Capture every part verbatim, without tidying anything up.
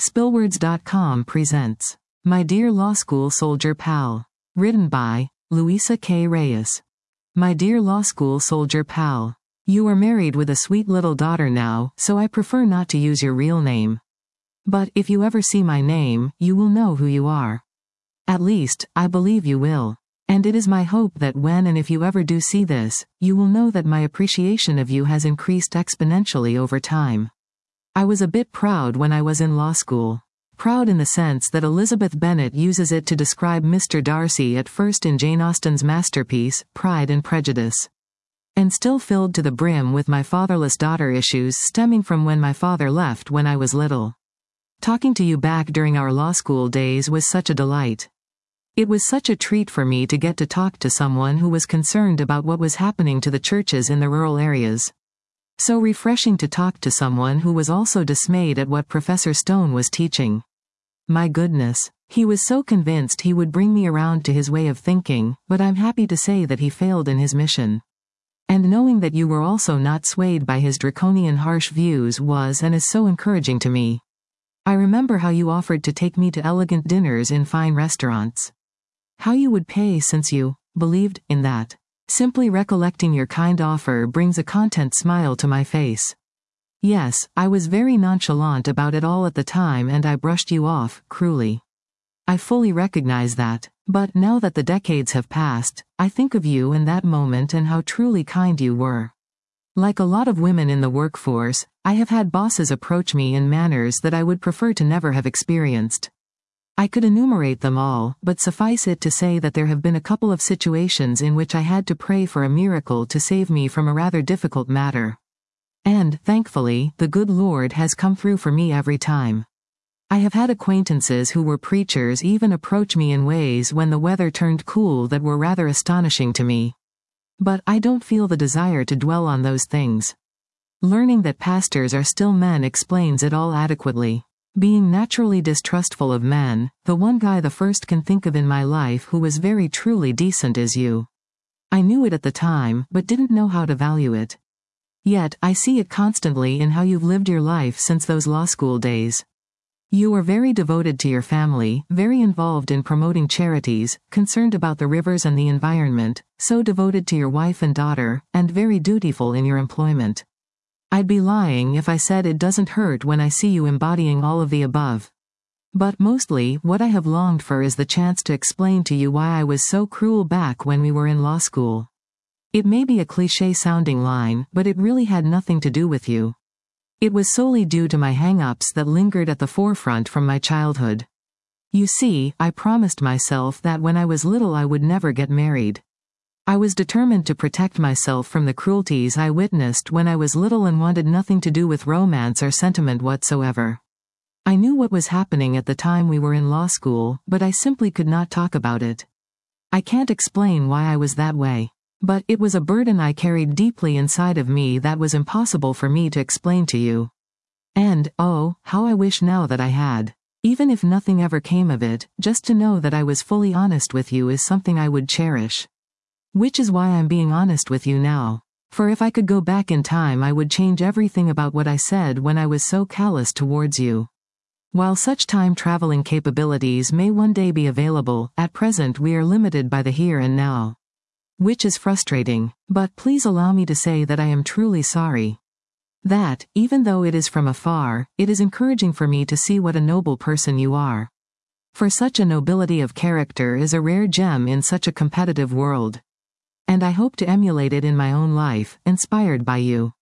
Spillwords dot com presents My Dear Law School Soldier Pal. Written by Luisa K. Reyes. My dear law school soldier pal. You are married with a sweet little daughter now, so I prefer not to use your real name. But if you ever see my name, you will know who you are. At least, I believe you will. And it is my hope that when and if you ever do see this, you will know that my appreciation of you has increased exponentially over time. I was a bit proud when I was in law school. Proud in the sense that Elizabeth Bennet uses it to describe Mister Darcy at first in Jane Austen's masterpiece, Pride and Prejudice. And still filled to the brim with my fatherless daughter issues stemming from when my father left when I was little. Talking to you back during our law school days was such a delight. It was such a treat for me to get to talk to someone who was concerned about what was happening to the churches in the rural areas. So refreshing to talk to someone who was also dismayed at what Professor Stone was teaching. My goodness, he was so convinced he would bring me around to his way of thinking, but I'm happy to say that he failed in his mission. And knowing that you were also not swayed by his draconian harsh views was and is so encouraging to me. I remember how you offered to take me to elegant dinners in fine restaurants. How you would pay since you believed in that. Simply recollecting your kind offer brings a content smile to my face. Yes, I was very nonchalant about it all at the time and I brushed you off, cruelly. I fully recognize that, but now that the decades have passed, I think of you in that moment and how truly kind you were. Like a lot of women in the workforce, I have had bosses approach me in manners that I would prefer to never have experienced. I could enumerate them all, but suffice it to say that there have been a couple of situations in which I had to pray for a miracle to save me from a rather difficult matter. And, thankfully, the good Lord has come through for me every time. I have had acquaintances who were preachers even approach me in ways when the weather turned cool that were rather astonishing to me. But I don't feel the desire to dwell on those things. Learning that pastors are still men explains it all adequately. Being naturally distrustful of men, the one guy the first can think of in my life who was very truly decent is you. I knew it at the time, but didn't know how to value it. Yet, I see it constantly in how you've lived your life since those law school days. You are very devoted to your family, very involved in promoting charities, concerned about the rivers and the environment, so devoted to your wife and daughter, and very dutiful in your employment. I'd be lying if I said it doesn't hurt when I see you embodying all of the above. But mostly, what I have longed for is the chance to explain to you why I was so cruel back when we were in law school. It may be a cliché-sounding line, but it really had nothing to do with you. It was solely due to my hang-ups that lingered at the forefront from my childhood. You see, I promised myself that when I was little I would never get married. I was determined to protect myself from the cruelties I witnessed when I was little and wanted nothing to do with romance or sentiment whatsoever. I knew what was happening at the time we were in law school, but I simply could not talk about it. I can't explain why I was that way. But it was a burden I carried deeply inside of me that was impossible for me to explain to you. And, oh, how I wish now that I had. Even if nothing ever came of it, just to know that I was fully honest with you is something I would cherish. Which is why I'm being honest with you now. For if I could go back in time I would change everything about what I said when I was so callous towards you. While such time-traveling capabilities may one day be available, at present we are limited by the here and now. Which is frustrating, but please allow me to say that I am truly sorry. That, even though it is from afar, it is encouraging for me to see what a noble person you are. For such a nobility of character is a rare gem in such a competitive world. And I hope to emulate it in my own life, inspired by you.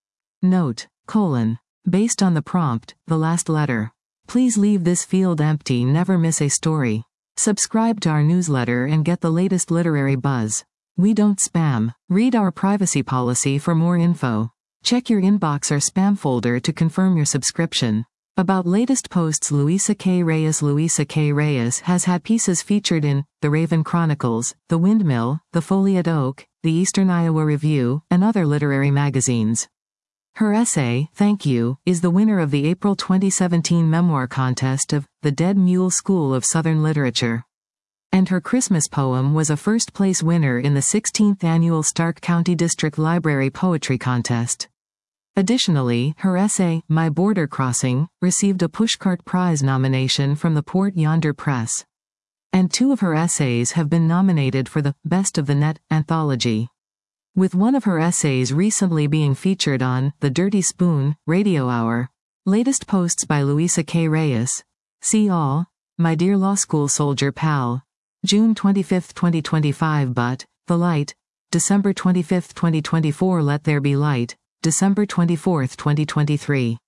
Note, colon, based on the prompt, the last letter. Please leave this field empty, never miss a story. Subscribe to our newsletter and get the latest literary buzz. We don't spam. Read our privacy policy for more info. Check your inbox or spam folder to confirm your subscription. About latest posts, Luisa K. Reyes. Luisa K. Reyes has had pieces featured in The Raven Chronicles, The Windmill, The Foliot Oak, The Eastern Iowa Review, and other literary magazines. Her essay, Thank You, is the winner of the April twenty seventeen memoir contest of the Dead Mule School of Southern Literature. And her Christmas poem was a first-place winner in the sixteenth annual Stark County District Library Poetry Contest. Additionally, her essay, My Border Crossing, received a Pushcart Prize nomination from the Port Yonder Press. And two of her essays have been nominated for the Best of the Net anthology, with one of her essays recently being featured on The Dirty Spoon Radio Hour. Latest posts by Louisa K. Reyes. See all. My Dear Law School Soldier Pal. June twenty-fifth, twenty twenty-five. But, The Light. December twenty-fifth, twenty twenty-four. Let There Be Light. December twenty-fourth, twenty twenty-three.